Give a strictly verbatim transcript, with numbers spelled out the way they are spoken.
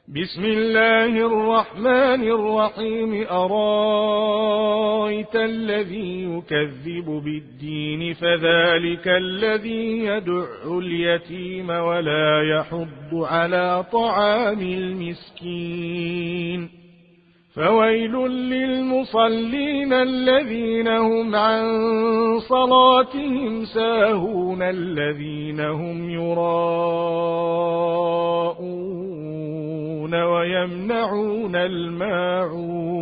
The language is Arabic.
بسم الله الرحمن الرحيم أرايت الذي يكذب بالدين فذلك الذي يدع اليتيم ولا يحض على طعام المسكين فويل للمصلين الذين هم عن صلاتهم ساهون الذين هم يراءون ويمنعون الماعون